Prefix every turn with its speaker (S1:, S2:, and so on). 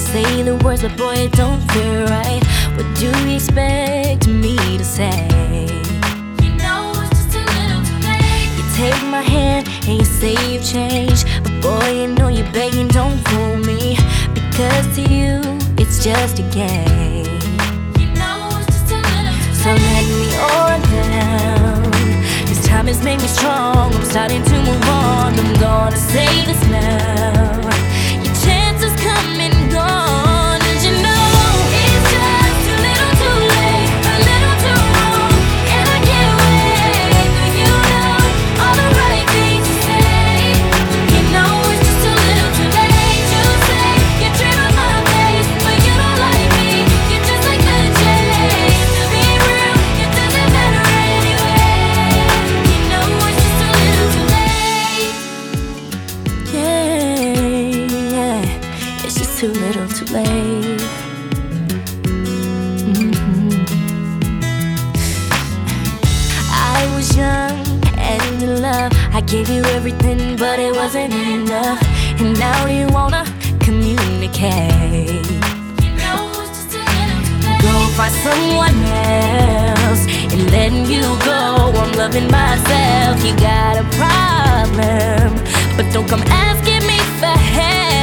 S1: say the words, but boy, it don't feel right. What do you expect me to say? You know it's just a little too late. You take my hand and you say you've changed, but boy, you know you're begging, don't fool me, because to you it's just a game. You know it's just a little too late. So let me on down. This time has made me strong. I'm starting to move on. I'm gonna say this now. Your chances come and gone, and you know it's just too little too late, a little too wrong, and I can't wait for you know all the right things to say. You know it's just a little too late to say you're dreaming my face, but you don't like me. You're just like the chase. To be real, it doesn't matter anyway. You know it's just a little too late. Yeah, it's just too little too late. I was young and in love. I gave you everything, but it wasn't enough. And now you wanna communicate. You know it's just a little too late. Go find someone else and letting you go. I'm loving myself. You got a problem, but don't come asking me for help.